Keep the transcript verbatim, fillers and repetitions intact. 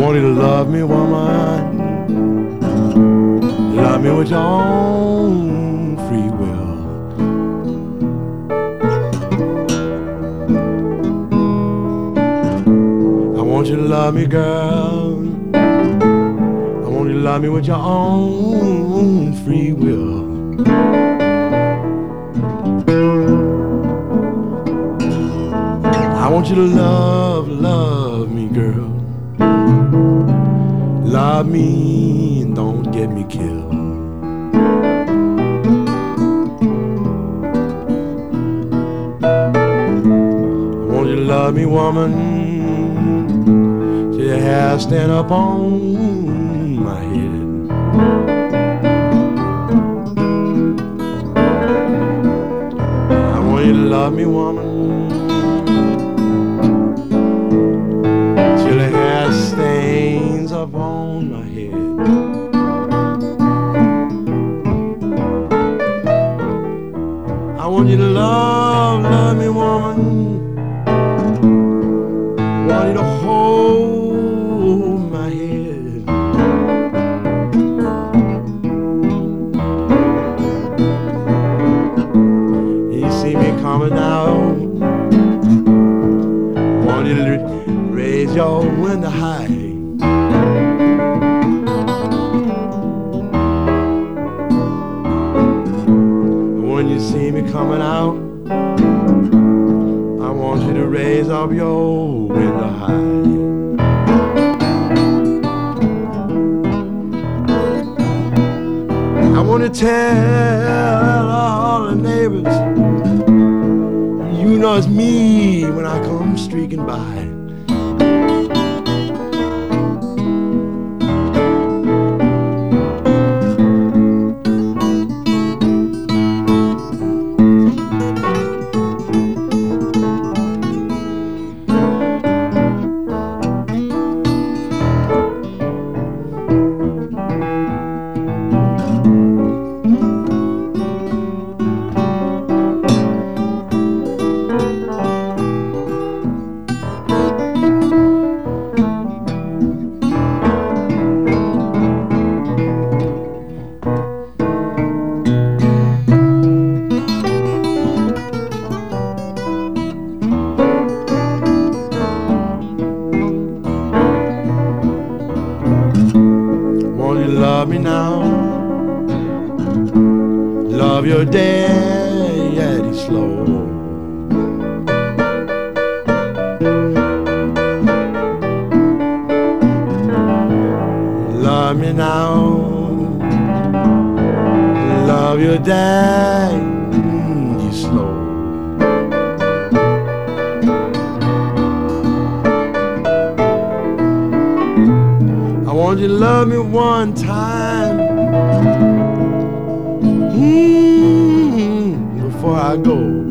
want you to love me, woman. Love me with your own free will. I want you to love me, girl. I want you to love me with your own free will. I want you to love, love me, girl. Love me and don't get me killed. I want you to love me, woman, till your hair stand up on my head. I want you to love me, woman, till the hair stains up on my head. I want you to love, love me, woman. I want you to hold my head. You see me coming out. I want you to raise your window high. When you see me coming out, I want you to raise up your window high. I want to tell all the neighbors, you know it's me when I come streaking by. Love me now, love your daddy slow. Love me now, love your daddy slow. I want you to love me one time, mm-hmm, before I go.